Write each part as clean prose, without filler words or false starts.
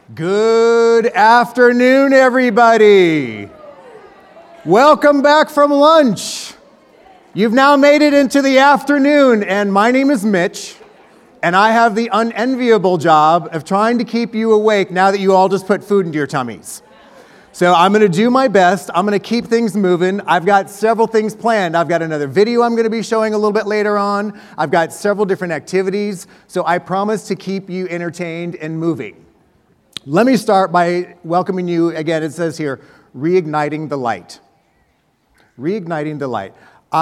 Good afternoon, everybody. Welcome back from lunch. You've now made it into the afternoon, and my name is Mitch, and I have the unenviable job of trying to keep you awake now that you all just put food into your tummies. So I'm going to do my best. I'm going to keep things moving. I've got several things planned. I've got another video I'm going to be showing a little bit later on. I've got several different activities, so I promise to keep you entertained and moving. Let me start by welcoming you, again, it says here, reigniting the light. Reigniting the light.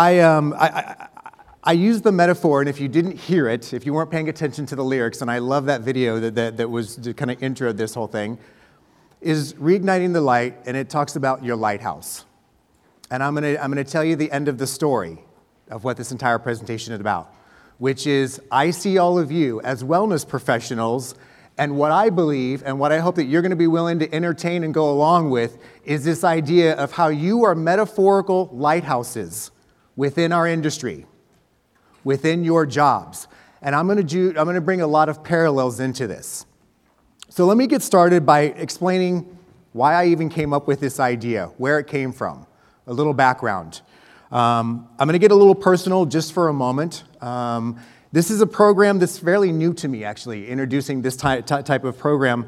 I use the metaphor, and if you didn't hear it, if you weren't paying attention to the lyrics, and I love that video that was the kind of intro of this whole thing, is reigniting the light, and it talks about your lighthouse. And I'm gonna tell you the end of the story of what this entire presentation is about, which is I see all of you as wellness professionals. And what I believe, and what I hope that you're going to be willing to entertain and go along with, is this idea of how you are metaphorical lighthouses within our industry, within your jobs. And I'm going to bring a lot of parallels into this. So let me get started by explaining why I even came up with this idea, where it came from, a little background. I'm going to get a little personal just for a moment. This is a program that's fairly new to me, actually, introducing this type of program.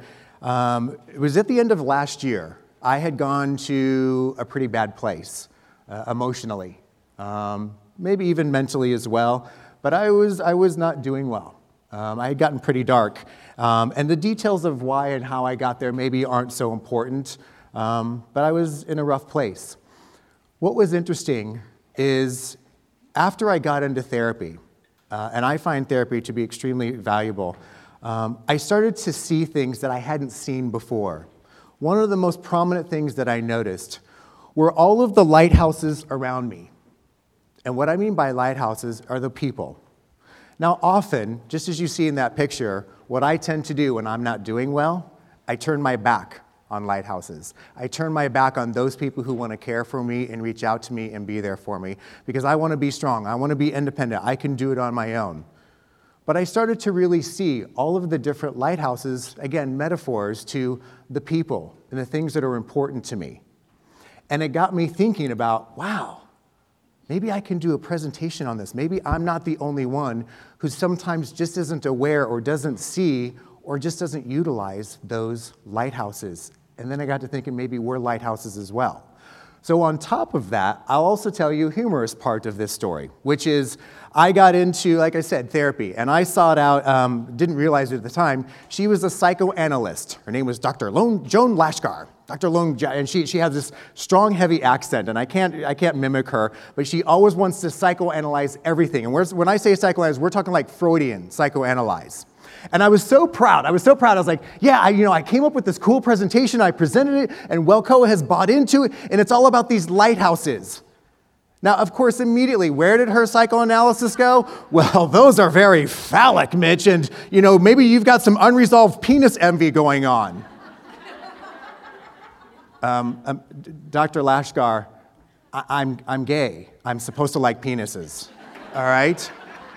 It was at the end of last year. I had gone to a pretty bad place, emotionally, maybe even mentally as well, but I was not doing well. I had gotten pretty dark, and the details of why and how I got there maybe aren't so important, but I was in a rough place. What was interesting is after I got into therapy, and I find therapy to be extremely valuable, I started to see things that I hadn't seen before. One of the most prominent things that I noticed were all of the lighthouses around me. And what I mean by lighthouses are the people. Now, often, just as you see in that picture, what I tend to do when I'm not doing well, I turn my back on lighthouses. I turn my back on those people who want to care for me and reach out to me and be there for me because I want to be strong. I want to be independent. I can do it on my own. But I started to really see all of the different lighthouses, again, metaphors to the people and the things that are important to me. And it got me thinking about, wow, maybe I can do a presentation on this. Maybe I'm not the only one who sometimes just isn't aware or doesn't see or just doesn't utilize those lighthouses. And then I got to thinking maybe we're lighthouses as well. So on top of that, I'll also tell you a humorous part of this story, which is I got into, like I said, therapy, and I sought out, didn't realize it at the time, she was a psychoanalyst. Her name was Dr. Joan Lashkar. And she has this strong, heavy accent, and I can't mimic her, but she always wants to psychoanalyze everything. And when I say psychoanalyze, we're talking like Freudian psychoanalyze. And I was so proud. I was like, yeah, I came up with this cool presentation. I presented it, and Wellcoa has bought into it, and it's all about these lighthouses. Now, of course, immediately, where did her psychoanalysis go? Well, those are very phallic, Mitch, and, maybe you've got some unresolved penis envy going on. Dr. Lashkar, I'm gay. I'm supposed to like penises, all right?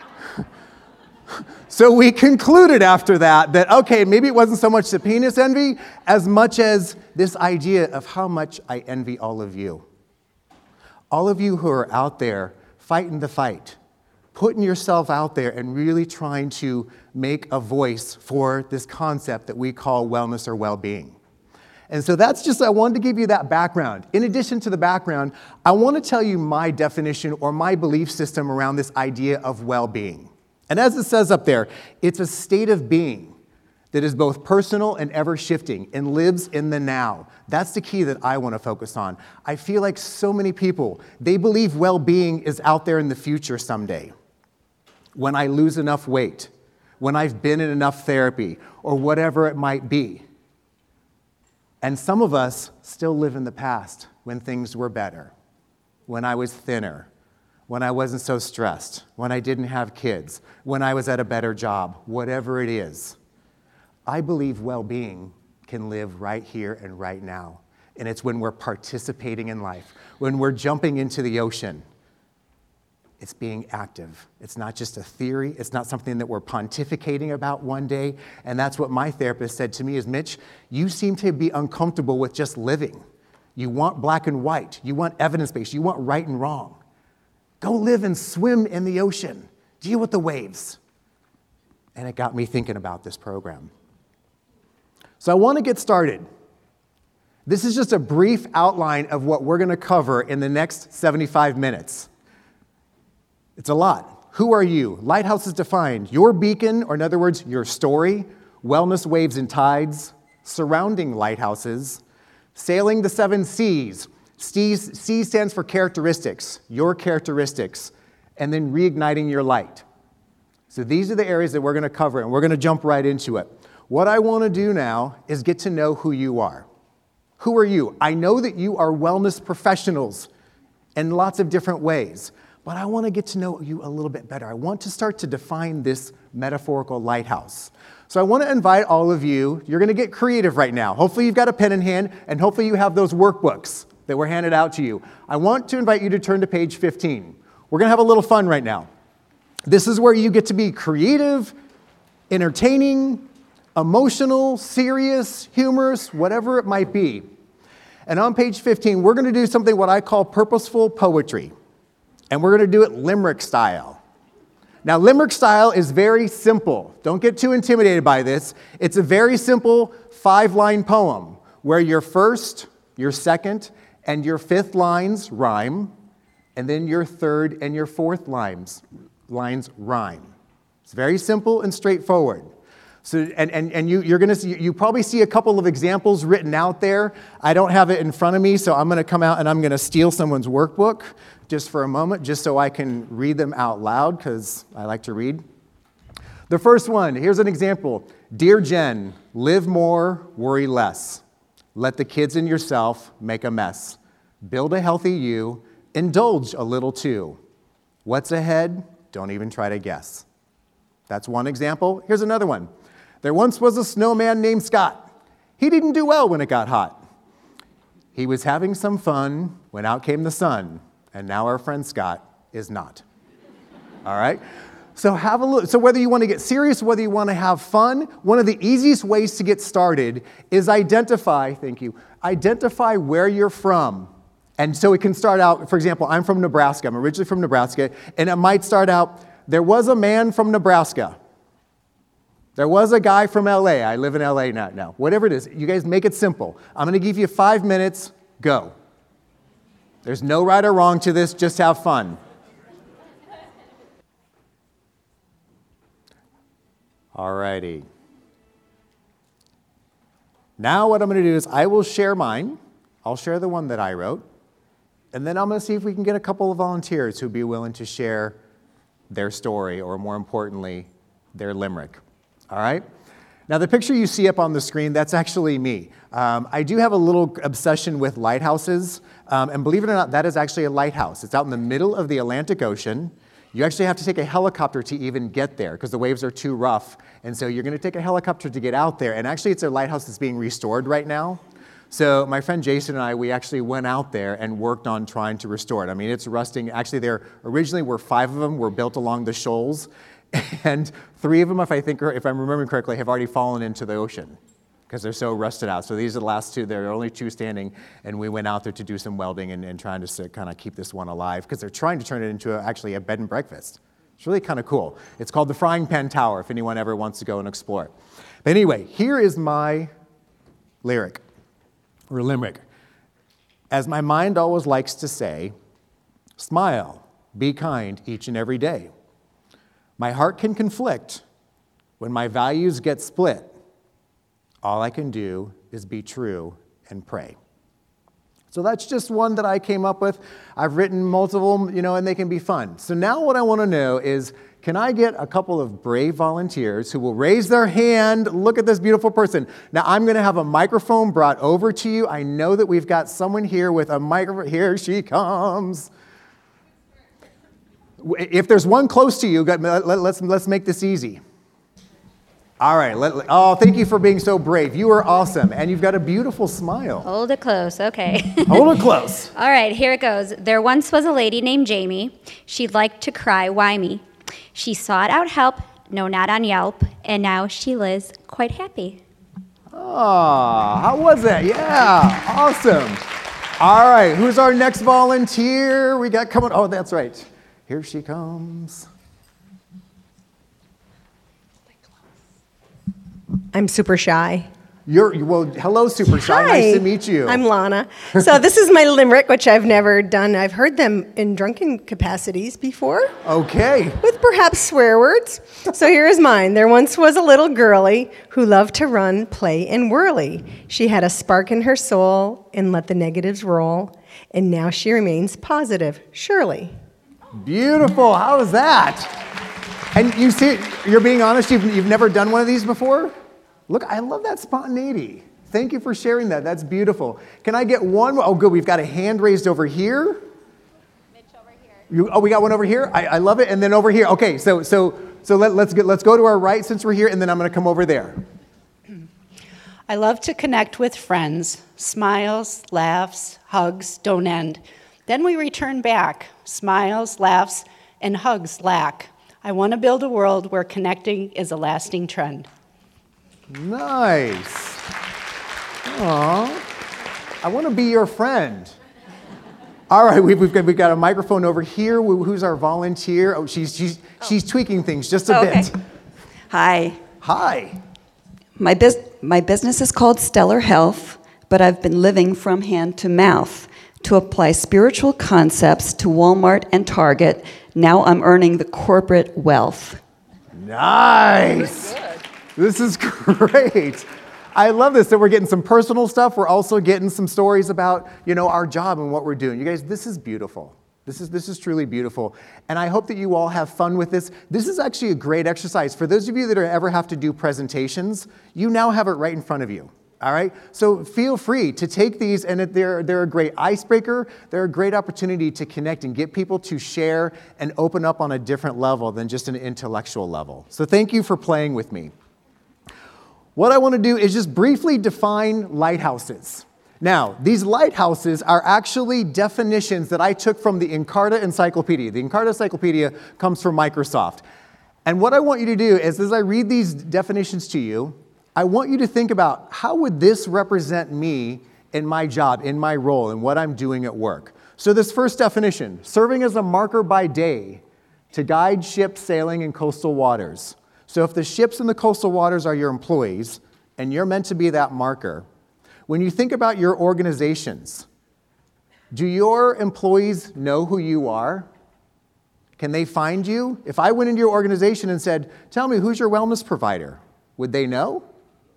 So we concluded after that, okay, maybe it wasn't so much the penis envy as much as this idea of how much I envy all of you. All of you who are out there fighting the fight, putting yourself out there and really trying to make a voice for this concept that we call wellness or well-being. And so I wanted to give you that background. In addition to the background, I want to tell you my definition or my belief system around this idea of well-being. And as it says up there, it's a state of being that is both personal and ever-shifting and lives in the now. That's the key that I want to focus on. I feel like so many people, they believe well-being is out there in the future someday. When I lose enough weight, when I've been in enough therapy, or whatever it might be. And some of us still live in the past when things were better, when I was thinner, when I wasn't so stressed, when I didn't have kids, when I was at a better job, whatever it is. I believe well-being can live right here and right now. And it's when we're participating in life, when we're jumping into the ocean. It's being active. It's not just a theory. It's not something that we're pontificating about one day. And that's what my therapist said to me is, Mitch, you seem to be uncomfortable with just living. You want black and white. You want evidence-based. You want right and wrong. Go live and swim in the ocean. Deal with the waves. And it got me thinking about this program. So I want to get started. This is just a brief outline of what we're going to cover in the next 75 minutes. It's a lot. Who are you? Lighthouse is defined. Your beacon, or in other words, your story, wellness waves and tides, surrounding lighthouses, sailing the 7 C's. C stands for characteristics, your characteristics, and then reigniting your light. So these are the areas that we're going to cover, and we're going to jump right into it. What I want to do now is get to know who you are. Who are you? I know that you are wellness professionals in lots of different ways, but I want to get to know you a little bit better. I want to start to define this metaphorical lighthouse. So I want to invite all of you, you're going to get creative right now. Hopefully you've got a pen in hand, and hopefully you have those workbooks that were handed out to you. I want to invite you to turn to page 15. We're going to have a little fun right now. This is where you get to be creative, entertaining, emotional, serious, humorous, whatever it might be. And on page 15, we're going to do something what I call purposeful poetry. And we're going to do it limerick style. Now, limerick style is very simple. Don't get too intimidated by this. It's a very simple 5-line poem where your first, your second, and your 5th lines rhyme, and then your 3rd and your 4th lines rhyme. It's very simple and straightforward. So, and you're going to see, you probably see a couple of examples written out there. I don't have it in front of me, so I'm going to come out and I'm going to steal someone's workbook just for a moment, just so I can read them out loud, because I like to read. The first one, here's an example. Dear Jen, live more, worry less. Let the kids and yourself make a mess. Build a healthy you, indulge a little too. What's ahead? Don't even try to guess. That's one example. Here's another one. There once was a snowman named Scott. He didn't do well when it got hot. He was having some fun when out came the sun, and now our friend Scott is not. All right? So have a look. So whether you want to get serious, whether you want to have fun, one of the easiest ways to get started is identify where you're from. And so it can start out, for example, I'm from Nebraska. I'm originally from Nebraska. And it might start out, there was a man from Nebraska. There was a guy from LA. I live in LA now. Whatever it is, you guys make it simple. I'm going to give you 5 minutes. Go. There's no right or wrong to this. Just have fun. All righty. Now what I'm going to do is I will share mine. I'll share the one that I wrote. And then I'm going to see if we can get a couple of volunteers who'd be willing to share their story, or more importantly, their limerick. All right? Now, the picture you see up on the screen, that's actually me. I do have a little obsession with lighthouses, and believe it or not, that is actually a lighthouse. It's out in the middle of the Atlantic Ocean. You actually have to take a helicopter to even get there because the waves are too rough, and so you're going to take a helicopter to get out there, and actually it's a lighthouse that's being restored right now. So my friend Jason and I, we actually went out there and worked on trying to restore it. I mean, it's rusting. Actually, there originally were 5 of them were built along the shoals, and 3 of them, if I'm remembering correctly, have already fallen into the ocean because they're so rusted out. So these are the last 2. There are only 2 standing, and we went out there to do some welding and trying to kind of keep this one alive because they're trying to turn it into actually a bed and breakfast. It's really kind of cool. It's called the Frying Pan Tower if anyone ever wants to go and explore it. But anyway, here is my lyric. Or limerick. As my mind always likes to say, smile, be kind each and every day. My heart can conflict when my values get split. All I can do is be true and pray. So that's just one that I came up with. I've written multiple, and they can be fun. So now what I want to know is, can I get a couple of brave volunteers who will raise their hand? Look at this beautiful person. Now, I'm going to have a microphone brought over to you. I know that we've got someone here with a microphone. Here she comes. If there's one close to you, let's make this easy. All right. Oh, thank you for being so brave. You are awesome. And you've got a beautiful smile. Hold it close. Okay. Hold it close. All right, here it goes. There once was a lady named Jamie. She liked to cry, why me? She sought out help, no, not on Yelp, and now she lives quite happy. Oh, how was that? Yeah, awesome. All right, who's our next volunteer? We got coming. Oh, that's right. Here she comes. I'm super shy. Well, hello, super shy. Hi. Nice to meet you. I'm Lana. So this is my limerick, which I've never done. I've heard them in drunken capacities before, Okay. with perhaps swear words. So here is mine. There once was a little girlie who loved to run, play, and whirly. She had a spark in her soul and let the negatives roll, and now she remains positive, surely. Beautiful. How is that? And you see, you're being honest, you've never done one of these before? Look, I love that spontaneity. Thank you for sharing that. That's beautiful. Can I get one? Oh, good. We've got a hand raised over here. Mitch over here. We got one over here. I love it. And then over here. Okay, so let's go to our right since we're here, and then I'm going to come over there. I love to connect with friends. Smiles, laughs, hugs don't end. Then we return back. Smiles, laughs, and hugs lack. I want to build a world where connecting is a lasting trend. Nice. Aw. I want to be your friend. All right, we've got a microphone over here. Who's our volunteer? Oh, she's tweaking things just a bit. Hi. Hi. My business is called Stellar Health, but I've been living from hand to mouth to apply spiritual concepts to Walmart and Target. Now I'm earning the corporate wealth. Nice. This is great. I love this. So we're getting some personal stuff. We're also getting some stories about, our job and what we're doing. You guys, this is beautiful. This is truly beautiful. And I hope that you all have fun with this. This is actually a great exercise. For those of you that ever have to do presentations, you now have it right in front of you. All right? So feel free to take these, and they're a great icebreaker. They're a great opportunity to connect and get people to share and open up on a different level than just an intellectual level. So thank you for playing with me. What I want to do is just briefly define lighthouses. Now, these lighthouses are actually definitions that I took from the Encarta Encyclopedia. The Encarta Encyclopedia comes from Microsoft. And what I want you to do is, as I read these definitions to you, I want you to think about how would this represent me in my job, in my role, and what I'm doing at work. So this first definition, serving as a marker by day to guide ships sailing in coastal waters. So if the ships in the coastal waters are your employees, and you're meant to be that marker, when you think about your organizations, do your employees know who you are? Can they find you? If I went into your organization and said, tell me, who's your wellness provider? Would they know?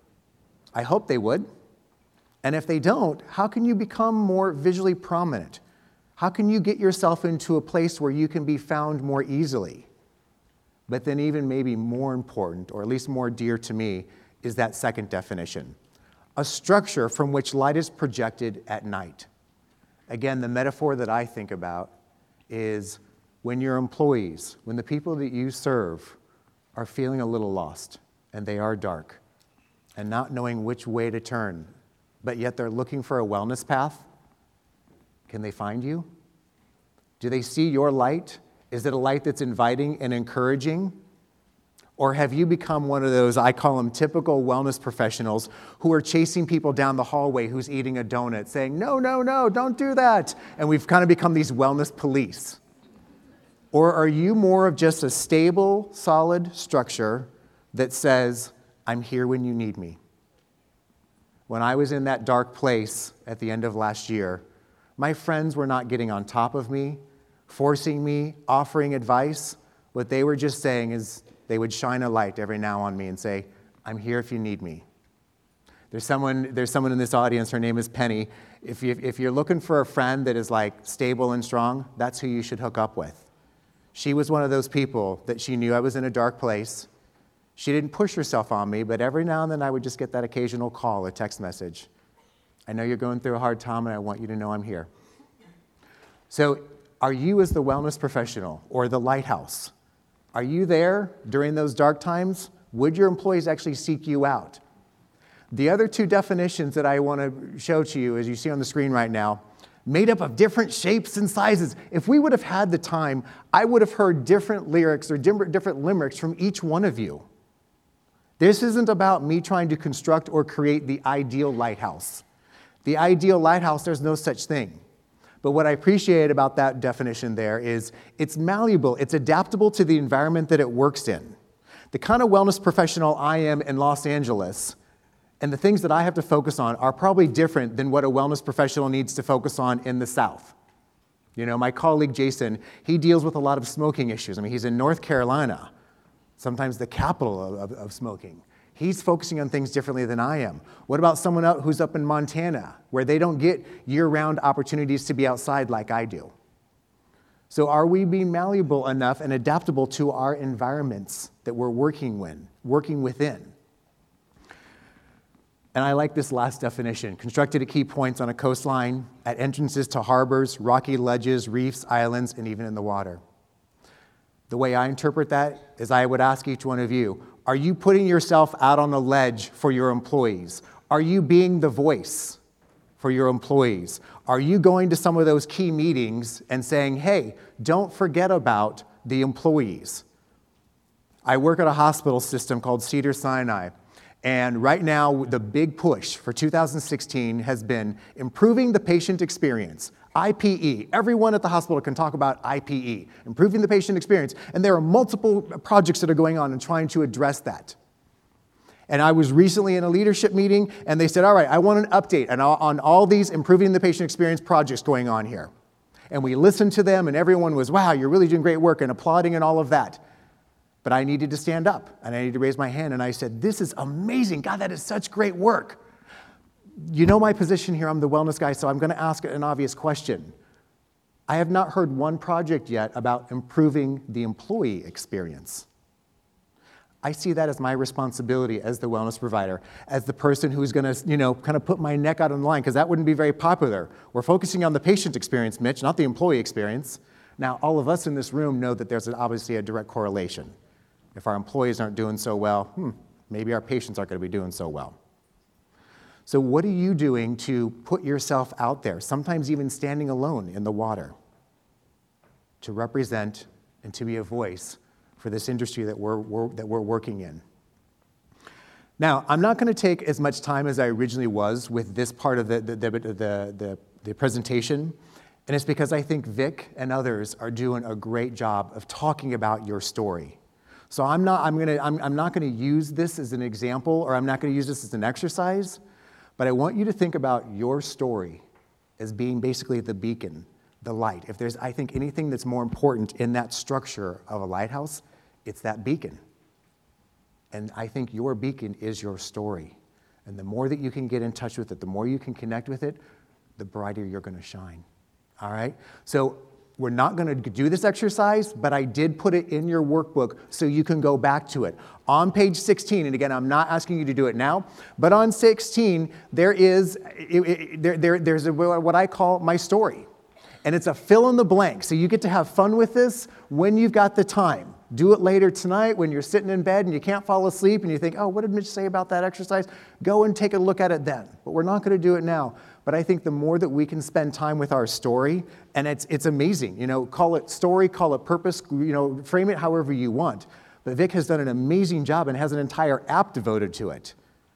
I hope they would. And if they don't, how can you become more visually prominent? How can you get yourself into a place where you can be found more easily? But then even maybe more important, or at least more dear to me, is that second definition. A structure from which light is projected at night. Again, the metaphor that I think about is when your employees, when the people that you serve are feeling a little lost, and they are dark, and not knowing which way to turn, but yet they're looking for a wellness path, can they find you? Do they see your light? Is it a light that's inviting and encouraging? Or have you become one of those, I call them typical wellness professionals, who are chasing people down the hallway who's eating a donut, saying, no, no, no, don't do that. And we've kind of become these wellness police. Or are you more of just a stable, solid structure that says, I'm here when you need me? When I was in that dark place at the end of last year, my friends were not getting on top of me, forcing me, offering advice. What they were just saying is they would shine a light every now on me and say, I'm here if you need me. There's someone in this audience, her name is Penny. If you're looking for a friend that is like stable and strong, that's who you should hook up with. She was one of those people that she knew I was in a dark place. She didn't push herself on me, but every now and then I would just get that occasional call, a text message. I know you're going through a hard time and I want you to know I'm here. So are you, as the wellness professional or the lighthouse, are you there during those dark times, Would your employees actually seek you out? The other two definitions that I want to show to you, as you see on the screen right now, made up of different shapes and sizes. If we would have had the time, I would have heard different lyrics or different limericks from each one of you. This isn't about me trying to construct or create the ideal lighthouse. The ideal lighthouse, there's no such thing. But what I appreciate about that definition there is it's malleable, it's adaptable to the environment that it works in. The kind of wellness professional I am in Los Angeles and the things that I have to focus on are probably different than what a wellness professional needs to focus on in the South. You know, my colleague Jason, he deals with a lot of smoking issues. I mean, he's in North Carolina, sometimes the capital of smoking. He's focusing on things differently than I am. What about someone else who's up in Montana, where they don't get year-round opportunities to be outside like I do? So are we being malleable enough and adaptable to our environments that we're working within? And I like this last definition, constructed at key points on a coastline, at entrances to harbors, rocky ledges, reefs, islands, and even in the water. The way I interpret that is I would ask each one of you, are you putting yourself out on a ledge for your employees? Are you being the voice for your employees? Are you going to some of those key meetings and saying, hey, don't forget about the employees? I work at a hospital system called Cedars-Sinai. And right now, the big push for 2016 has been improving the patient experience. IPE. Everyone at the hospital can talk about IPE, improving the patient experience. And there are multiple projects that are going on and trying to address that. And I was recently in a leadership meeting, and they said, all right, I want an update on all these improving the patient experience projects going on here. And we listened to them, and everyone was, wow, you're really doing great work, and applauding and all of that. But I needed to stand up, and I needed to raise my hand, and I said, this is amazing. God, that is such great work. You know my position here. I'm the wellness guy, so I'm going to ask an obvious question. I have not heard one project yet about improving the employee experience. I see that as my responsibility as the wellness provider, as the person who's going to, kind of put my neck out on the line, because that wouldn't be very popular. We're focusing on the patient experience, Mitch, not the employee experience. Now, all of us in this room know that there's obviously a direct correlation. If our employees aren't doing so well, maybe our patients aren't going to be doing so well. So what are you doing to put yourself out there, sometimes even standing alone in the water, to represent and to be a voice for this industry that we're working in? Now, I'm not going to take as much time as I originally was with this part of the presentation, and it's because I think Vic and others are doing a great job of talking about your story. So I'm not going to use this as an example, or I'm not going to use this as an exercise, but I want you to think about your story as being basically the beacon, the light. If there's, I think, anything that's more important in that structure of a lighthouse, it's that beacon. And I think your beacon is your story. And the more that you can get in touch with it, the more you can connect with it, the brighter you're going to shine. All right? So we're not going to do this exercise, but I did put it in your workbook so you can go back to it. On page 16, and again, I'm not asking you to do it now, but on 16, there's what I call my story. And it's a fill in the blank. So you get to have fun with this when you've got the time. Do it later tonight when you're sitting in bed and you can't fall asleep and you think, oh, what did Mitch say about that exercise? Go and take a look at it then. But we're not going to do it now. But I think the more that we can spend time with our story, and it's amazing. Call it story, call it purpose, frame it however you want. But Vic has done an amazing job and has an entire app devoted to it.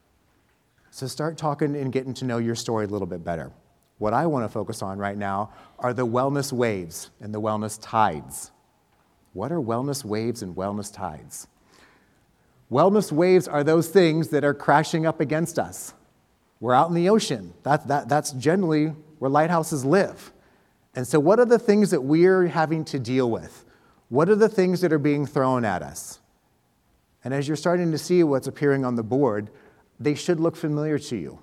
So start talking and getting to know your story a little bit better. What I want to focus on right now are the wellness waves and the wellness tides. What are wellness waves and wellness tides? Wellness waves are those things that are crashing up against us. We're out in the ocean. That's generally where lighthouses live. And so what are the things that we're having to deal with? What are the things that are being thrown at us? And as you're starting to see what's appearing on the board, they should look familiar to you.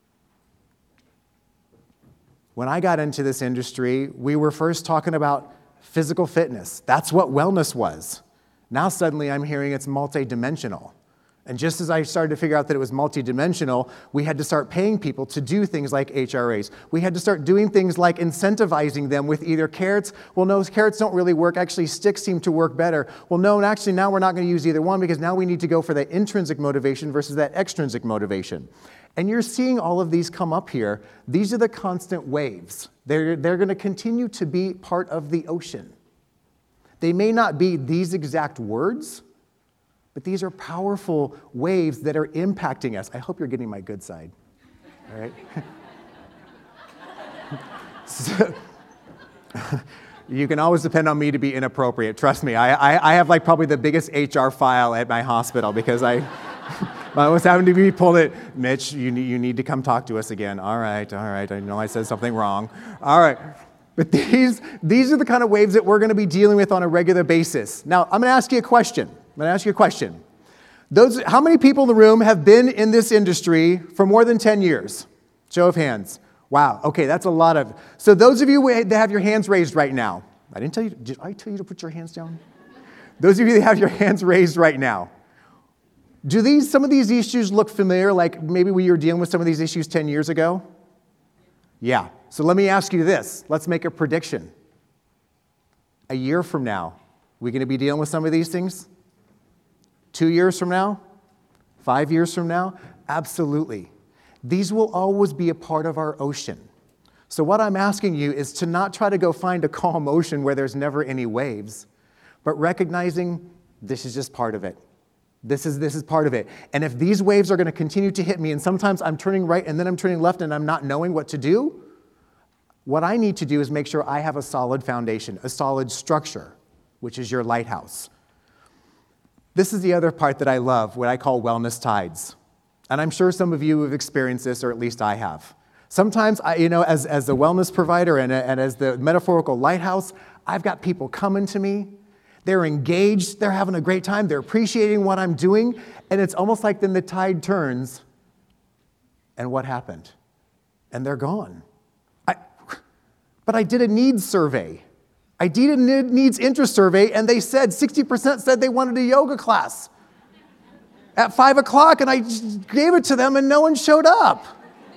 When I got into this industry, we were first talking about physical fitness. That's what wellness was. Now suddenly I'm hearing it's multidimensional. And just as I started to figure out that it was multidimensional, we had to start paying people to do things like HRAs. We had to start doing things like incentivizing them with either carrots. Well, no, carrots don't really work. Actually, sticks seem to work better. Well, no, and actually now we're not going to use either one because now we need to go for that intrinsic motivation versus that extrinsic motivation. And you're seeing all of these come up here. These are the constant waves. They're going to continue to be part of the ocean. They may not be these exact words, but these are powerful waves that are impacting us. I hope you're getting my good side, all right? So, you can always depend on me to be inappropriate. Trust me, I have like probably the biggest HR file at my hospital because I was having to be pulled it. Mitch, you need to come talk to us again. All right, I know I said something wrong. All right. But these are the kind of waves that we're going to be dealing with on a regular basis. Now, I'm going to ask you a question. How many people in the room have been in this industry for more than 10 years? Show of hands. Wow, okay, that's a lot of. So those of you that have your hands raised right now, did I tell you to put your hands down? Those of you that have your hands raised right now, do some of these issues look familiar, like maybe we were dealing with some of these issues 10 years ago? Yeah, so let me ask you this. Let's make a prediction. A year from now, we going to be dealing with some of these things? 2 years from now? 5 years from now? Absolutely. These will always be a part of our ocean. So what I'm asking you is to not try to go find a calm ocean where there's never any waves, but recognizing this is just part of it. This is part of it. And if these waves are going to continue to hit me, and sometimes I'm turning right and then I'm turning left and I'm not knowing what to do, what I need to do is make sure I have a solid foundation, a solid structure, which is your lighthouse. This is the other part that I love, what I call wellness tides. And I'm sure some of you have experienced this, or at least I have. Sometimes, as a wellness provider and as the metaphorical lighthouse, I've got people coming to me. They're engaged. They're having a great time. They're appreciating what I'm doing. And it's almost like then the tide turns. And what happened? And they're gone. But I did a needs survey. I did a needs interest survey, and they said 60% said they wanted a yoga class at 5 o'clock, and I just gave it to them, and no one showed up.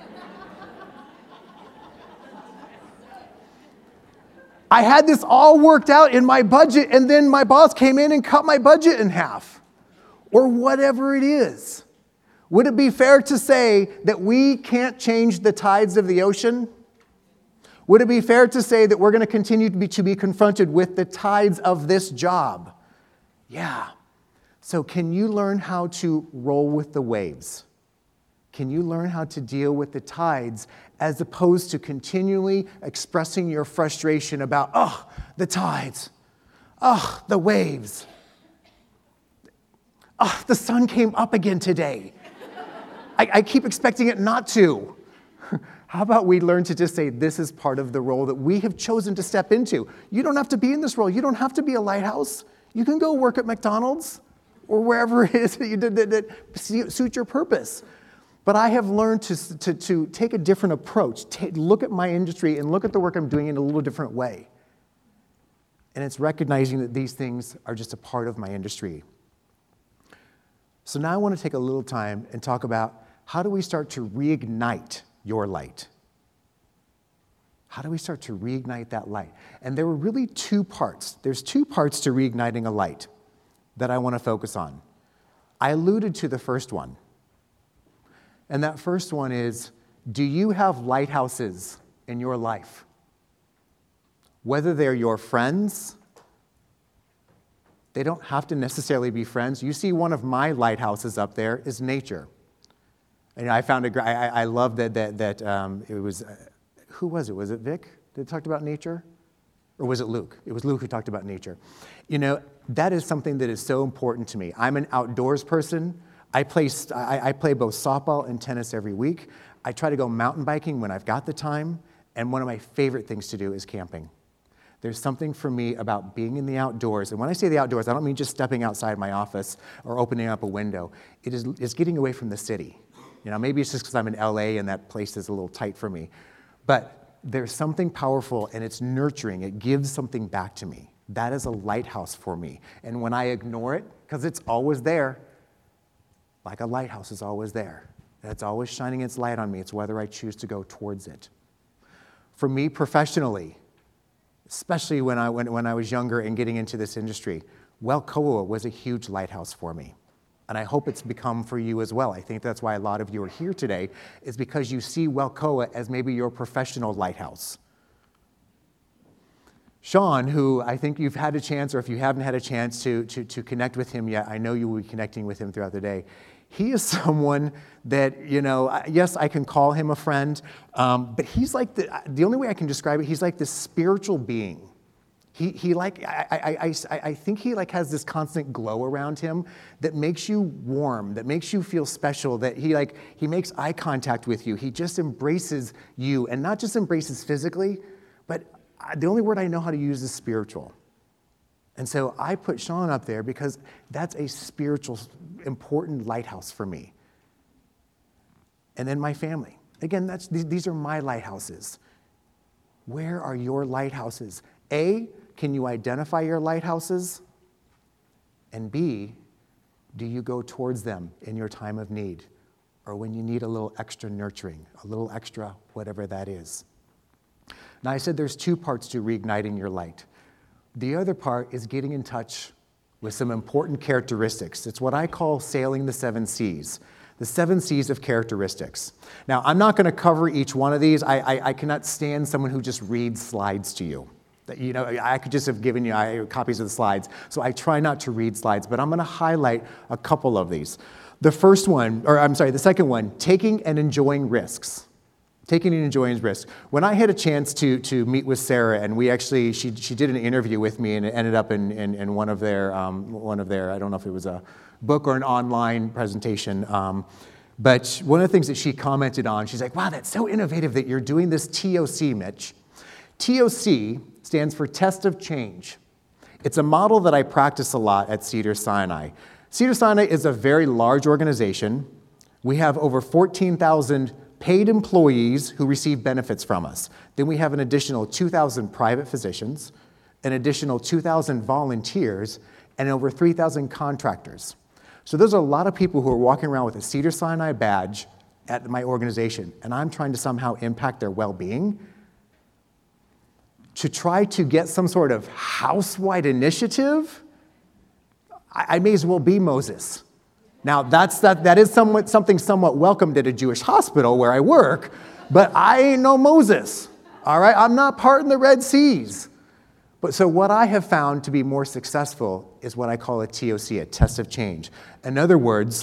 I had this all worked out in my budget, and then my boss came in and cut my budget in half, or whatever it is. Would it be fair to say that we can't change the tides of the ocean? Would it be fair to say that we're going to continue to be confronted with the tides of this job? Yeah. So can you learn how to roll with the waves? Can you learn how to deal with the tides as opposed to continually expressing your frustration about, the tides, the waves, the sun came up again today. I keep expecting it not to. How about we learn to just say, this is part of the role that we have chosen to step into. You don't have to be in this role. You don't have to be a lighthouse. You can go work at McDonald's or wherever it is that you did that suit your purpose. But I have learned to take a different approach, look at my industry and look at the work I'm doing in a little different way. And it's recognizing that these things are just a part of my industry. So now I want to take a little time and talk about how do we start to reignite your light? How do we start to reignite that light? And there were really two parts. There's two parts to reigniting a light that I want to focus on. I alluded to the first one. And that first one is, do you have lighthouses in your life? Whether they're your friends, they don't have to necessarily be friends. You see one of my lighthouses up there is nature. And I found I love that it was, who was it? Was it Vic that talked about nature? Or was it Luke? It was Luke who talked about nature. That is something that is so important to me. I'm an outdoors person. I play both softball and tennis every week. I try to go mountain biking when I've got the time. And one of my favorite things to do is camping. There's something for me about being in the outdoors. And when I say the outdoors, I don't mean just stepping outside my office or opening up a window. It's getting away from the city. Maybe it's just because I'm in LA and that place is a little tight for me. But there's something powerful and it's nurturing. It gives something back to me. That is a lighthouse for me. And when I ignore it, because it's always there, like a lighthouse is always there. It's always shining its light on me. It's whether I choose to go towards it. For me professionally, especially when I was younger and getting into this industry, Welcoa was a huge lighthouse for me. And I hope it's become for you as well. I think that's why a lot of you are here today, is because you see Welcoa as maybe your professional lighthouse. Sean, who I think you've had a chance, or if you haven't had a chance to connect with him yet, I know you will be connecting with him throughout the day. He is someone that, yes, I can call him a friend, but he's like the only way I can describe it, he's like this spiritual being. I think he has this constant glow around him that makes you warm, that makes you feel special, that he makes eye contact with you. He just embraces you, and not just embraces physically, but the only word I know how to use is spiritual. And so I put Sean up there because that's a spiritual, important lighthouse for me. And then my family. Again, these are my lighthouses. Where are your lighthouses? A, can you identify your lighthouses? And B, do you go towards them in your time of need, or when you need a little extra nurturing, a little extra whatever that is? Now, I said there's two parts to reigniting your light. The other part is getting in touch with some important characteristics. It's what I call sailing the 7 seas, the 7 seas of characteristics. Now, I'm not going to cover each one of these. I cannot stand someone who just reads slides to you. I could just have given you copies of the slides, so I try not to read slides, but I'm going to highlight a couple of these. The second one, taking and enjoying risks. Taking and enjoying risks. When I had a chance to meet with Sarah, and she did an interview with me, and it ended up in one of their, I don't know if it was a book or an online presentation, but one of the things that she commented on, she's like, wow, that's so innovative that you're doing this TOC, Mitch. TOC stands for Test of Change. It's a model that I practice a lot at Cedars-Sinai. Cedars-Sinai is a very large organization. We have over 14,000 paid employees who receive benefits from us. Then we have an additional 2,000 private physicians, an additional 2,000 volunteers, and over 3,000 contractors. So there's a lot of people who are walking around with a Cedars-Sinai badge at my organization, and I'm trying to somehow impact their well-being. To try to get some sort of house-wide initiative, I may as well be Moses. Now, that is something somewhat welcomed at a Jewish hospital where I work, but I ain't no Moses, all right? I'm not parting the Red Seas. But so what I have found to be more successful is what I call a TOC, a test of change. In other words,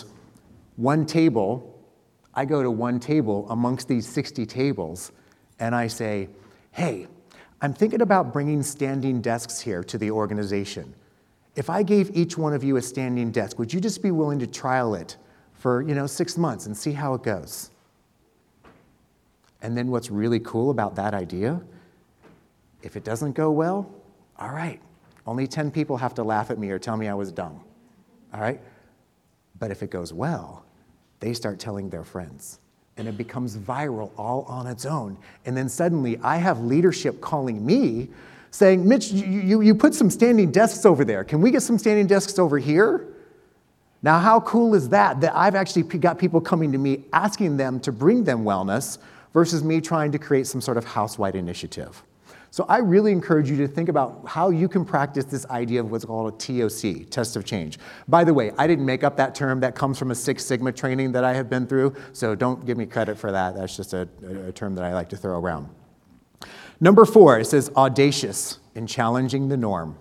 I go to one table amongst these 60 tables, and I say, hey, I'm thinking about bringing standing desks here to the organization. If I gave each one of you a standing desk, would you just be willing to trial it for 6 months and see how it goes? And then what's really cool about that idea, if it doesn't go well, all right, only 10 people have to laugh at me or tell me I was dumb, all right? But if it goes well, they start telling their friends, and it becomes viral all on its own. And then suddenly I have leadership calling me saying, Mitch, you put some standing desks over there. Can we get some standing desks over here? Now, how cool is that I've actually got people coming to me asking them to bring them wellness versus me trying to create some sort of house-wide initiative. So I really encourage you to think about how you can practice this idea of what's called a TOC, test of change. By the way, I didn't make up that term. That comes from a Six Sigma training that I have been through, so don't give me credit for that. That's just a term that I like to throw around. Number 4, it says audacious in challenging the norm.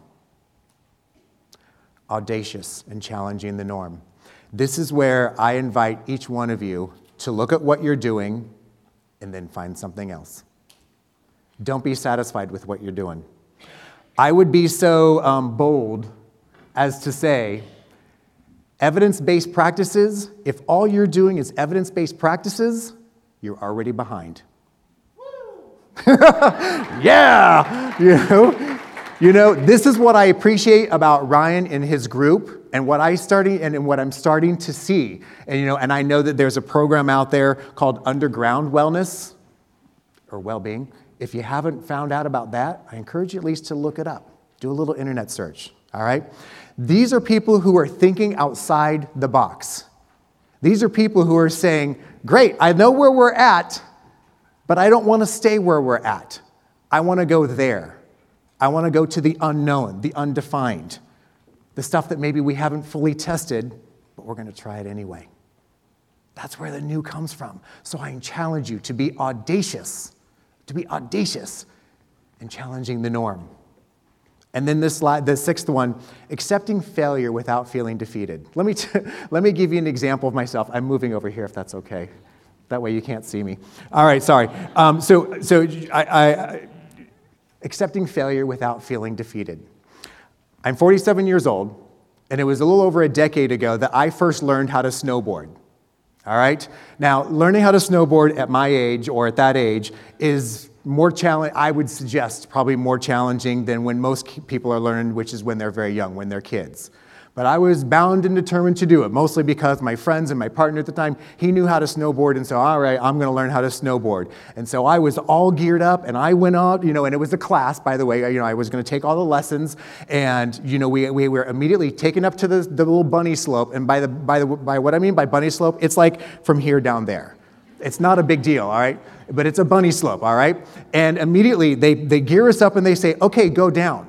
Audacious in challenging the norm. This is where I invite each one of you to look at what you're doing and then find something else. Don't be satisfied with what you're doing. I would be so bold as to say, evidence-based practices, if all you're doing is evidence-based practices, you're already behind. Yeah! This is what I appreciate about Ryan and his group and what I'm starting to see. And I know that there's a program out there called Underground Wellness or Wellbeing. If you haven't found out about that, I encourage you at least to look it up. Do a little internet search, all right? These are people who are thinking outside the box. These are people who are saying, great, I know where we're at, but I don't want to stay where we're at. I want to go there. I want to go to the unknown, the undefined, the stuff that maybe we haven't fully tested, but we're going to try it anyway. That's where the new comes from. So I challenge you to be audacious in challenging the norm. And then the sixth one, accepting failure without feeling defeated. Let me give you an example of myself. I'm moving over here if that's okay. That way you can't see me. All right, sorry. Accepting failure without feeling defeated. I'm 47 years old, and it was a little over a decade ago that I first learned how to snowboard. All right? Now, learning how to snowboard at my age or at that age is more challenging, I would suggest, probably more challenging than when most people are learning, which is when they're very young, when they're kids. But I was bound and determined to do it, mostly because my friends and my partner at the time, he knew how to snowboard, and so, all right, I'm going to learn how to snowboard. And so I was all geared up, and I went out, and it was a class, by the way. I was going to take all the lessons, and we were immediately taken up to the little bunny slope. And by what I mean by bunny slope, it's like from here down there. It's not a big deal, all right? But it's a bunny slope, all right? And immediately they gear us up and they say, okay, go down.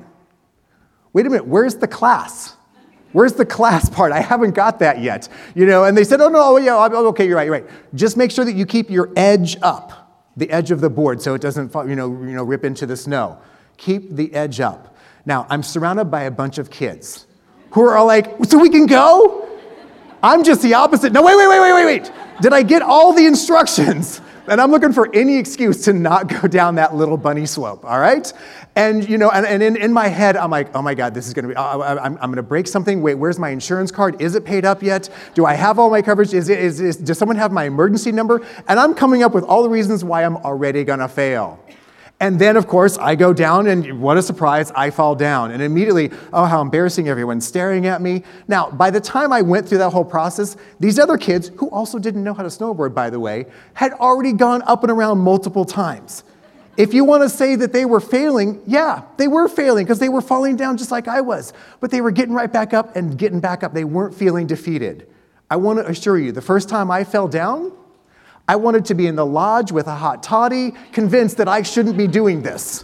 Wait a minute, where's the class? Where's the class part? I haven't got that yet. And they said, oh, no, yeah, okay, you're right. Just make sure that you keep your edge up, the edge of the board, so it doesn't rip into the snow. Keep the edge up. Now, I'm surrounded by a bunch of kids who are all like, so we can go? I'm just the opposite. No, wait. Did I get all the instructions? And I'm looking for any excuse to not go down that little bunny slope, all right? And in my head, I'm like, oh my God, this is gonna be, I'm gonna break something. Wait, where's my insurance card? Is it paid up yet? Do I have all my coverage? Does someone have my emergency number? And I'm coming up with all the reasons why I'm already gonna fail. And then, of course, I go down, and what a surprise, I fall down. And immediately, oh, how embarrassing, everyone's staring at me. Now, by the time I went through that whole process, these other kids, who also didn't know how to snowboard, by the way, had already gone up and around multiple times. If you want to say that they were failing, yeah, they were failing because they were falling down just like I was. But they were getting right back up and getting back up. They weren't feeling defeated. I want to assure you, the first time I fell down, I wanted to be in the lodge with a hot toddy, convinced that I shouldn't be doing this.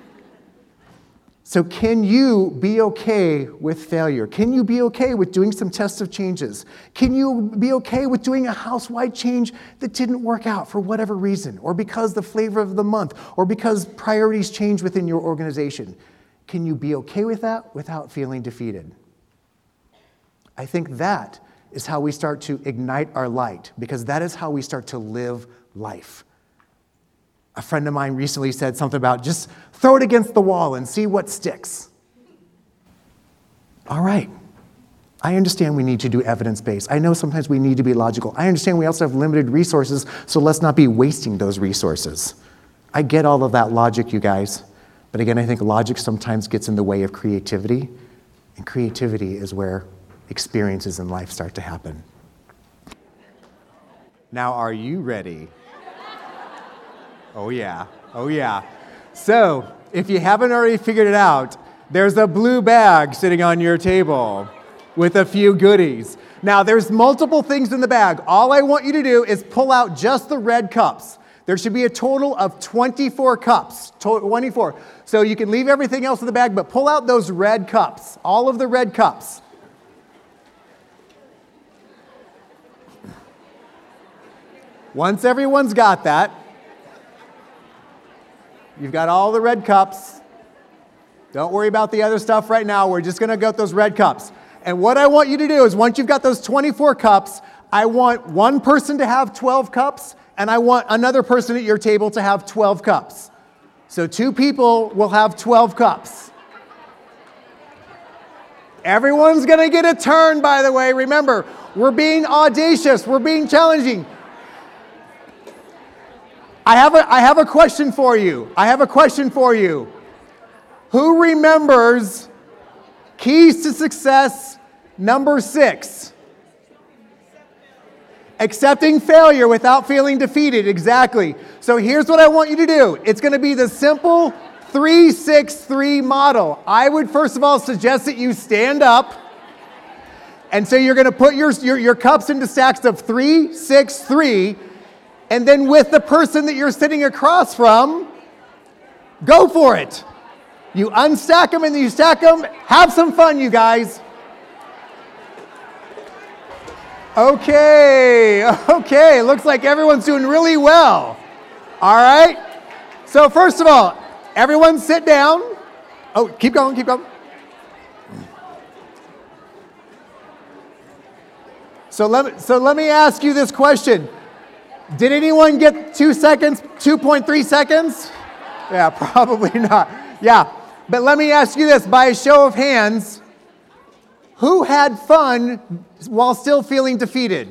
So can you be okay with failure? Can you be okay with doing some tests of changes? Can you be okay with doing a house-wide change that didn't work out for whatever reason, or because the flavor of the month, or because priorities change within your organization? Can you be okay with that without feeling defeated? I think that is how we start to ignite our light, because that is how we start to live life. A friend of mine recently said something about just throw it against the wall and see what sticks. All right. I understand we need to do evidence-based. I know sometimes we need to be logical. I understand we also have limited resources, so let's not be wasting those resources. I get all of that logic, you guys. But again, I think logic sometimes gets in the way of creativity, and creativity is where experiences in life start to happen. Now, are you ready? Oh yeah. So, if you haven't already figured it out, there's a blue bag sitting on your table with a few goodies. Now, there's multiple things in the bag. All I want you to do is pull out just the red cups. There should be a total of 24 cups, 24. So you can leave everything else in the bag, but pull out those red cups, all of the red cups. Once everyone's got that, you've got all the red cups. Don't worry about the other stuff right now. We're just going to get those red cups. And what I want you to do is once you've got those 24 cups, I want one person to have 12 cups, and I want another person at your table to have 12 cups. So 2 people will have 12 cups. Everyone's going to get a turn, by the way. Remember, we're being audacious. We're being challenging. I have a question for you. Who remembers keys to success number 6? Accepting failure without feeling defeated. Exactly. So here's what I want you to do. It's going to be the simple 3-6-3 model. I would first of all suggest that you stand up And so you're going to put your cups into stacks of 3, 6, 3, and then with the person that you're sitting across from, go for it. You unstack them and then you stack them. Have some fun, you guys. Okay, looks like everyone's doing really well. All right. So first of all, everyone sit down. Oh, keep going. So let me ask you this question. Did anyone get 2 seconds, 2.3 seconds? Yeah, probably not. Yeah, but let me ask you this, by a show of hands, who had fun while still feeling defeated?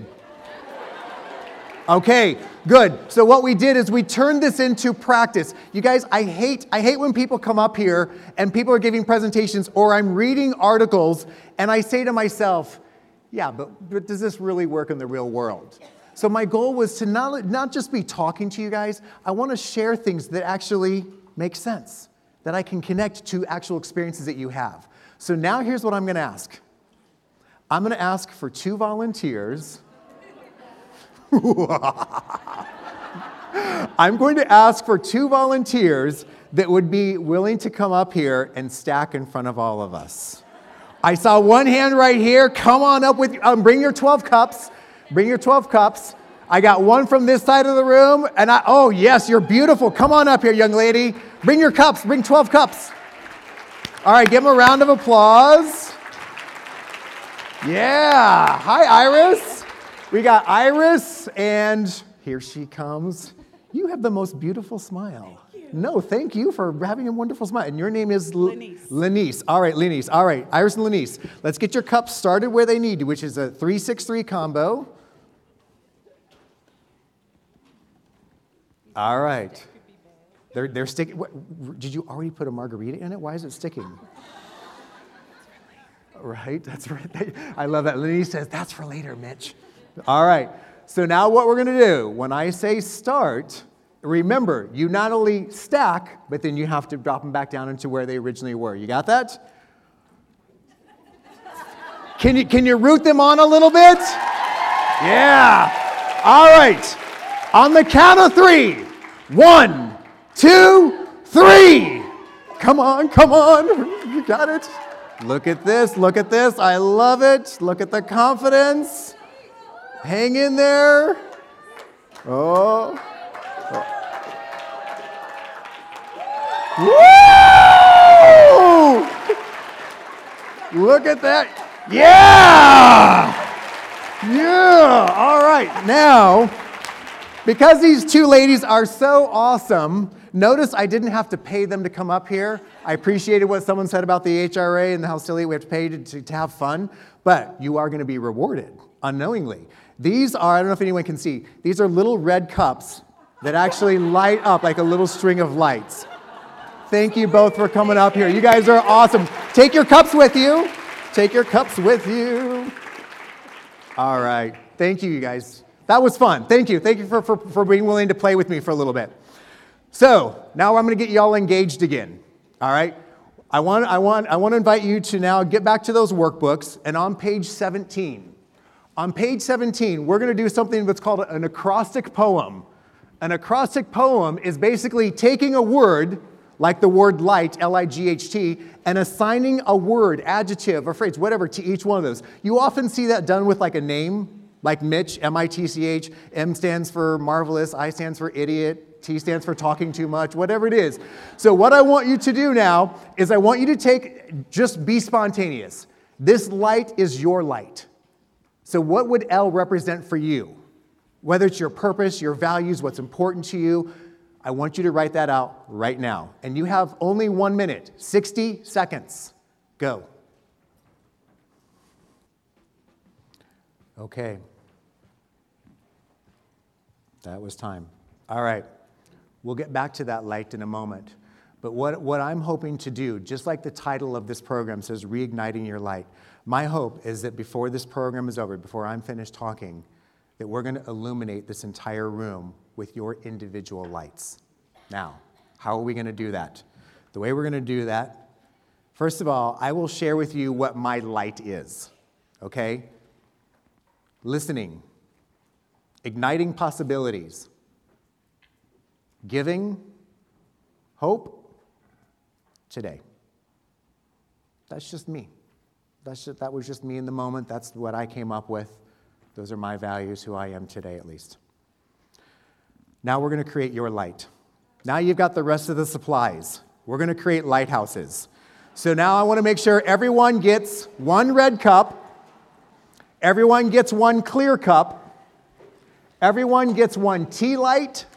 Okay, good. So what we did is we turned this into practice. You guys, I hate when people come up here and people are giving presentations or I'm reading articles and I say to myself, yeah, but does this really work in the real world? So my goal was to not just be talking to you guys, I want to share things that actually make sense, that I can connect to actual experiences that you have. So now here's what I'm going to ask. I'm going to ask for 2 volunteers. I'm going to ask for 2 volunteers that would be willing to come up here and stack in front of all of us. I saw one hand right here. Come on up with, bring your 12 cups. Bring your 12 cups. I got one from this side of the room. And oh yes, you're beautiful. Come on up here, young lady. Bring your cups. Bring 12 cups. All right, give them a round of applause. Yeah. Hi, Iris. We got Iris, and here she comes. You have the most beautiful smile. No, thank you for having a wonderful smile. And your name is Lenice. Lenice. All right, Lenice. All right, Iris and Lenice. Let's get your cups started where they need to, which is a 3-6-3 combo. All right. They're sticking. Did you already put a margarita in it? Why is it sticking? Right, that's right. I love that. Lenice says, that's for later, Mitch. All right. So now what we're going to do, when I say start, remember, you not only stack, but then you have to drop them back down into where they originally were. You got that? Can you root them on a little bit? Yeah. All right. On the count of 3. 1, 2, 3. Come on. You got it. Look at this. I love it. Look at the confidence. Hang in there. Oh. Woo! Look at that. Yeah! Yeah! All right. Now, because these 2 ladies are so awesome, notice I didn't have to pay them to come up here. I appreciated what someone said about the HRA and how silly we have to pay to have fun, but you are going to be rewarded unknowingly. These are, I don't know if anyone can see, these are little red cups that actually light up like a little string of lights. Thank you both for coming up here. You guys are awesome. Take your cups with you. All right. Thank you, you guys. That was fun. Thank you. Thank you for being willing to play with me for a little bit. So now I'm going to get you all engaged again. All right. I want to invite you to now get back to those workbooks, and on page 17. On page 17, we're going to do something that's called an acrostic poem. An acrostic poem is basically taking a word, like the word light, L-I-G-H-T, and assigning a word, adjective, or phrase, whatever, to each one of those. You often see that done with like a name, like Mitch, M-I-T-C-H, M stands for marvelous, I stands for idiot, T stands for talking too much, whatever it is. So what I want you to do now is I want you to just be spontaneous. This light is your light. So what would L represent for you? Whether it's your purpose, your values, what's important to you, I want you to write that out right now. And you have only 1 minute, 60 seconds. Go. Okay. That was time. All right. We'll get back to that light in a moment. But what I'm hoping to do, just like the title of this program says, Reigniting Your Light, my hope is that before this program is over, before I'm finished talking, that we're going to illuminate this entire room with your individual lights. Now, how are we going to do that? The way we're going to do that, first of all, I will share with you what my light is. okay? Listening, igniting possibilities, giving, hope, today. That's just me. That was just me in the moment. That's what I came up with. Those are my values, who I am today at least. Now we're going to create your light. Now you've got the rest of the supplies. We're going to create lighthouses. So now I want to make sure everyone gets one red cup. Everyone gets one clear cup. Everyone gets one tea light.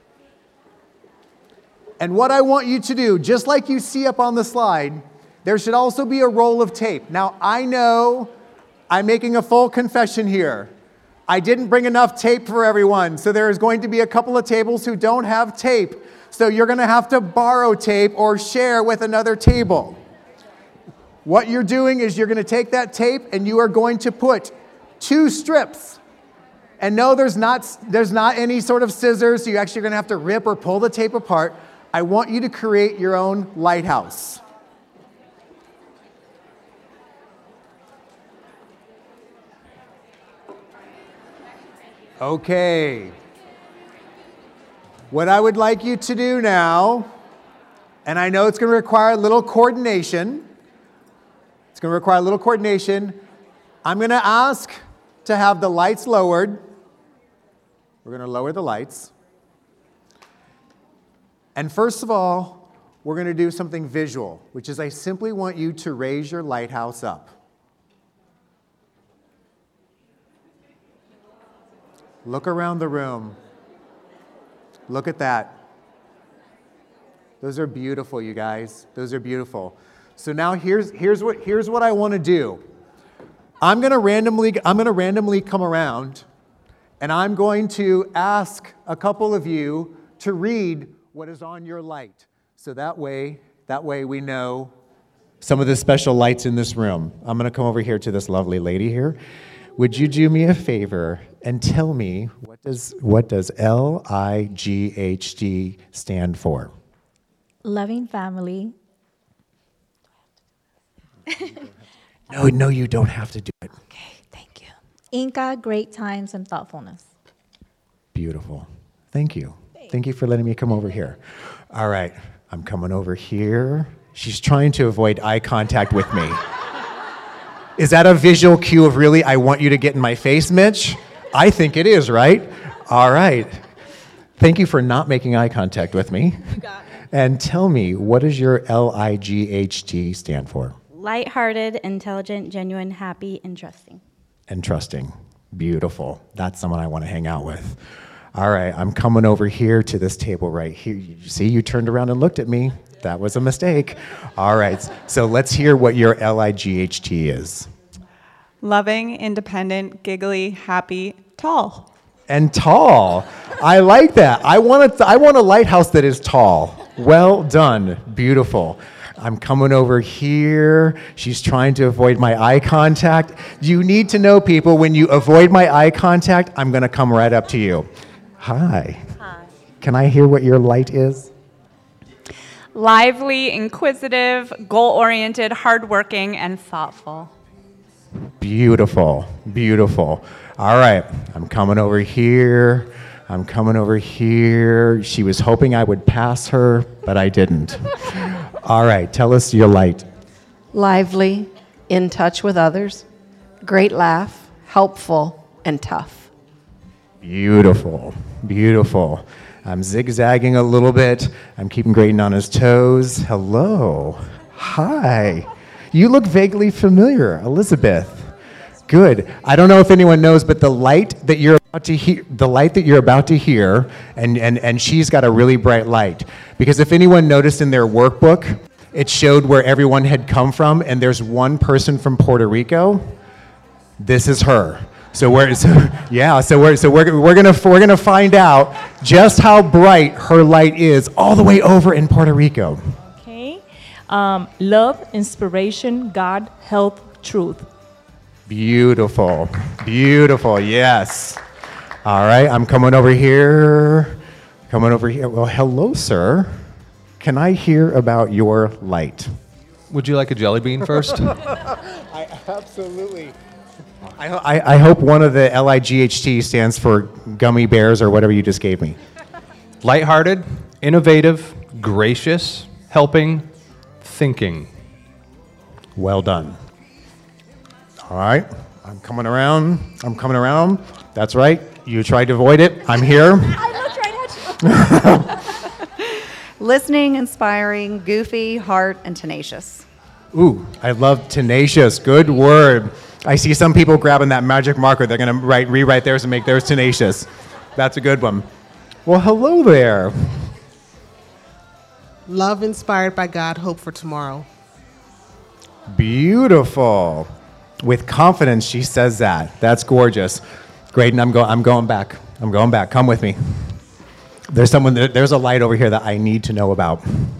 And what I want you to do, just like you see up on the slide, there should also be a roll of tape. Now, I know I'm making a full confession here. I didn't bring enough tape for everyone, so there is going to be a couple of tables who don't have tape. So you're going to have to borrow tape or share with another table. What you're doing is you're going to take that tape and you are going to put 2 strips. And no, there's not any sort of scissors, so you're actually going to have to rip or pull the tape apart. I want you to create your own lighthouse. Okay. What I would like you to do now, and I know it's going to require a little coordination. I'm going to ask to have the lights lowered. We're going to lower the lights. And first of all, we're going to do something visual, which is I simply want you to raise your lighthouse up. Look around the room. Look at that. Those are beautiful, you guys. Those are beautiful. So now here's what I want to do. I'm going to randomly come around, and I'm going to ask a couple of you to read what is on your light. So that way we know some of the special lights in this room. I'm going to come over here to this lovely lady here. Would you do me a favor and tell me what does LIGHT stand for? Loving family. No, you don't have to do it. Okay, thank you. Inca, great times and thoughtfulness. Beautiful. Thank you. Thank you for letting me come over here. All right, I'm coming over here. She's trying to avoid eye contact with me. Is that a visual cue of really, I want you to get in my face, Mitch? I think it is, right? All right. Thank you for not making eye contact with me. You got it. And tell me, what does your LIGHT stand for? Lighthearted, intelligent, genuine, happy, and trusting. And trusting. Beautiful. That's someone I want to hang out with. All right, I'm coming over here to this table right here. You see, you turned around and looked at me. That was a mistake. All right, so let's hear what your LIGHT is. Loving, independent, giggly, happy, tall. And tall. I like that. I want a lighthouse that is tall. Well done. Beautiful. I'm coming over here. She's trying to avoid my eye contact. You need to know, people, when you avoid my eye contact, I'm going to come right up to you. Hi. Hi. Can I hear what your light is? Lively, inquisitive, goal-oriented, hardworking, and thoughtful. Beautiful. Beautiful. All right. I'm coming over here. She was hoping I would pass her, but I didn't. All right. Tell us your light. Lively, in touch with others, great laugh, helpful, and tough. Beautiful. Beautiful. I'm zigzagging a little bit. I'm keeping Graydon on his toes. Hello. Hi. You look vaguely familiar, Elizabeth. Good. I don't know if anyone knows, but the light that you're about to hear, and she's got a really bright light. Because if anyone noticed in their workbook, it showed where everyone had come from, and there's one person from Puerto Rico. This is her. So we're gonna find out just how bright her light is all the way over in Puerto Rico. Okay. Love, inspiration, God, health, truth. Beautiful. Beautiful. Yes. All right. I'm coming over here. Well, hello, sir. Can I hear about your light? Would you like a jelly bean first? I absolutely I hope one of the LIGHT stands for gummy bears or whatever you just gave me. Lighthearted, innovative, gracious, helping, thinking. Well done. All right, I'm coming around. That's right. You tried to avoid it. I'm here. I looked right at you. Listening, inspiring, goofy, heart, and tenacious. Ooh, I love tenacious. Good word. I see some people grabbing that magic marker. They're going to rewrite theirs and make theirs tenacious. That's a good one. Well, hello there. Love inspired by God, hope for tomorrow. Beautiful. With confidence, she says that. That's gorgeous. Graydon, I'm going back. Come with me. There's a light over here that I need to know about.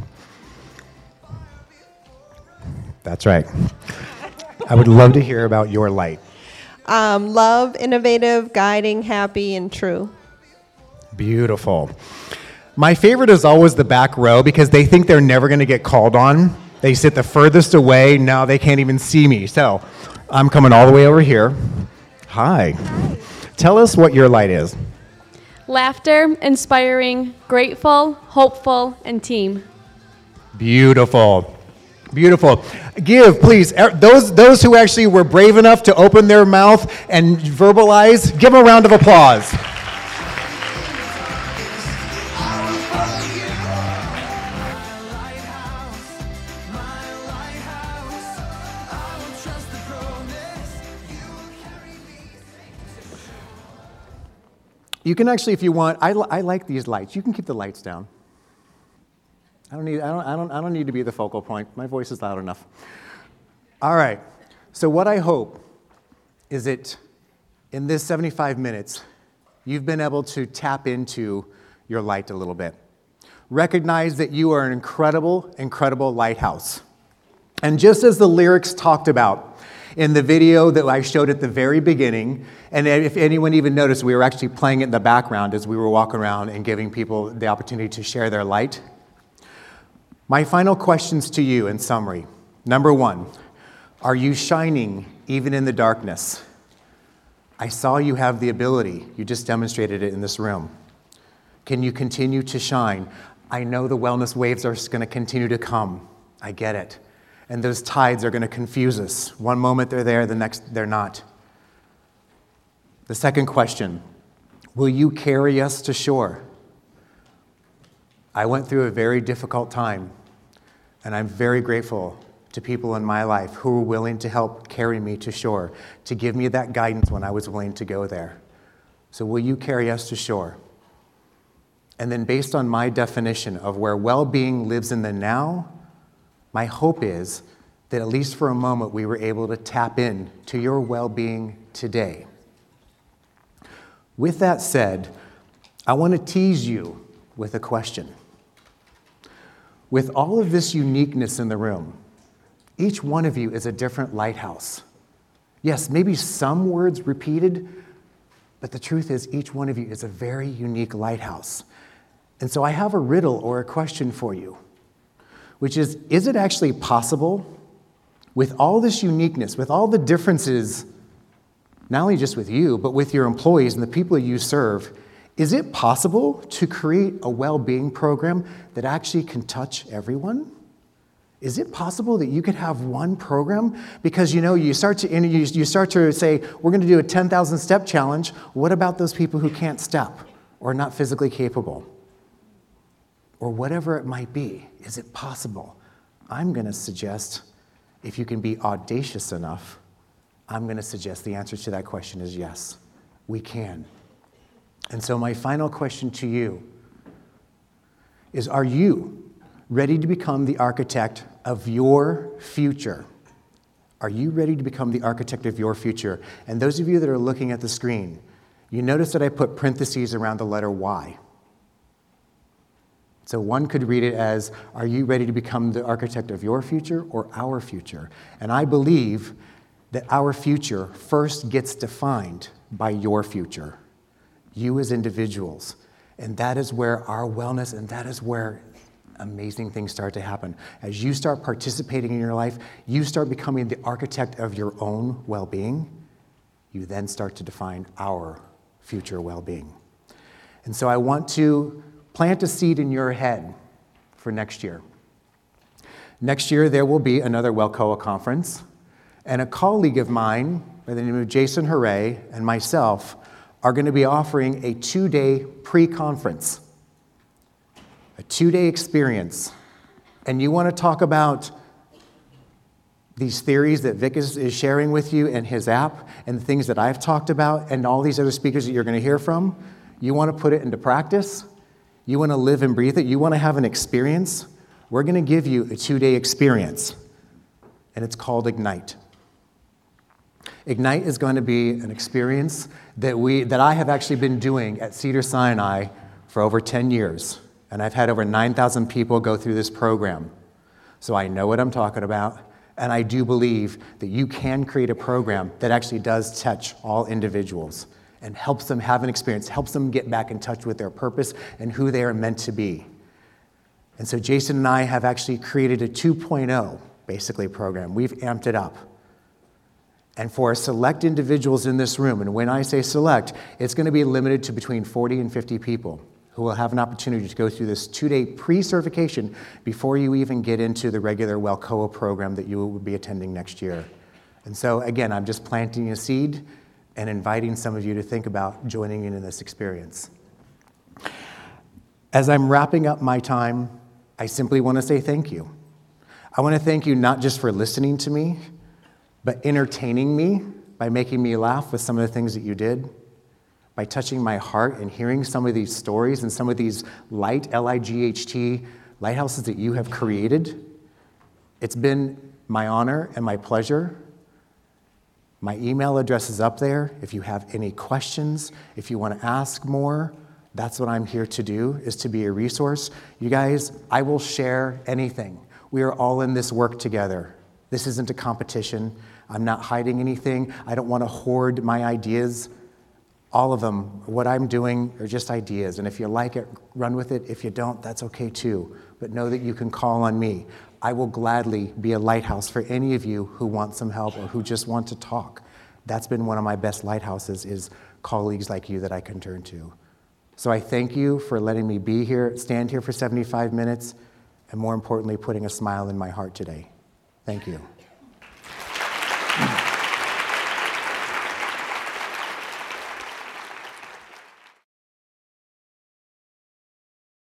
That's right. I would love to hear about your light. Love, innovative, guiding, happy, and true. Beautiful. My favorite is always the back row because they think they're never going to get called on. They sit the furthest away. Now they can't even see me. So I'm coming all the way over here. Hi. Tell us what your light is. Laughter, inspiring, grateful, hopeful, and team. Beautiful. Beautiful. Give, please, those who actually were brave enough to open their mouth and verbalize, give them a round of applause. You can actually, if you want, I like these lights. You can keep the lights down. I don't need to be the focal point. My voice is loud enough. All right. So what I hope is that in this 75 minutes, you've been able to tap into your light a little bit. Recognize that you are an incredible, incredible lighthouse. And just as the lyrics talked about in the video that I showed at the very beginning, and if anyone even noticed, we were actually playing it in the background as we were walking around and giving people the opportunity to share their light. My final questions to you in summary. Number one, are you shining even in the darkness? I saw you have the ability. You just demonstrated it in this room. Can you continue to shine? I know the wellness waves are going to continue to come. I get it. And those tides are going to confuse us. One moment they're there, the next they're not. The second question, will you carry us to shore? I went through a very difficult time, and I'm very grateful to people in my life who were willing to help carry me to shore, to give me that guidance when I was willing to go there. So will you carry us to shore? And then based on my definition of where well-being lives in the now, my hope is that at least for a moment we were able to tap in to your well-being today. With that said, I want to tease you with a question. With all of this uniqueness in the room, each one of you is a different lighthouse. Yes, maybe some words repeated, but the truth is each one of you is a very unique lighthouse. And so I have a riddle or a question for you, which is it actually possible with all this uniqueness, with all the differences, not only just with you, but with your employees and the people you serve, is it possible to create a well-being program that actually can touch everyone? Is it possible that you could have one program? Because you start to say, we're going to do a 10,000 step challenge. What about those people who can't step or are not physically capable? Or whatever it might be. Is it possible? I'm going to suggest, if you can be audacious enough, I'm going to suggest the answer to that question is yes, we can. And so my final question to you is, are you ready to become the architect of your future? Are you ready to become the architect of your future? And those of you that are looking at the screen, you notice that I put parentheses around the letter Y. So one could read it as, are you ready to become the architect of your future or our future? And I believe that our future first gets defined by your future, you as individuals. And that is where our wellness, and that is where amazing things start to happen. As you start participating in your life, you start becoming the architect of your own well-being. you then start to define our future well-being. And so I want to plant a seed in your head for next year. Next year, there will be another WELCOA conference, and a colleague of mine by the name of Jason Hooray and myself are going to be offering a 2-day pre-conference, a 2-day experience. And you want to talk about these theories that Vic is sharing with you in his app and the things that I've talked about and all these other speakers that you're going to hear from. You want to put it into practice. You want to live and breathe it. You want to have an experience. We're going to give you a 2-day experience, and it's called Ignite. Ignite is going to be an experience that I have actually been doing at Cedars-Sinai for over 10 years, and I've had over 9,000 people go through this program. So I know what I'm talking about. And I do believe that you can create a program that actually does touch all individuals and helps them have an experience, helps them get back in touch with their purpose and who they are meant to be. And so Jason and I have actually created a 2.0, basically, program. We've amped it up. And for select individuals in this room, and when I say select, it's going to be limited to between 40 and 50 people who will have an opportunity to go through this 2-day pre-certification before you even get into the regular WELCOA program that you will be attending next year. And so, again, I'm just planting a seed and inviting some of you to think about joining in this experience. As I'm wrapping up my time, I simply want to say thank you. I want to thank you not just for listening to me, but entertaining me by making me laugh with some of the things that you did, by touching my heart and hearing some of these stories and some of these L-I-G-H-T, lighthouses that you have created. It's been my honor and my pleasure. My email address is up there. If you have any questions, if you want to ask more, that's what I'm here to do, is to be a resource. You guys, I will share anything. We are all in this work together. This isn't a competition. I'm not hiding anything. I don't want to hoard my ideas. All of them, what I'm doing are just ideas. And if you like it, run with it. If you don't, that's okay too. But know that you can call on me. I will gladly be a lighthouse for any of you who want some help or who just want to talk. That's been one of my best lighthouses, is colleagues like you that I can turn to. So I thank you for letting me be here, stand here for 75 minutes, and more importantly, putting a smile in my heart today. Thank you.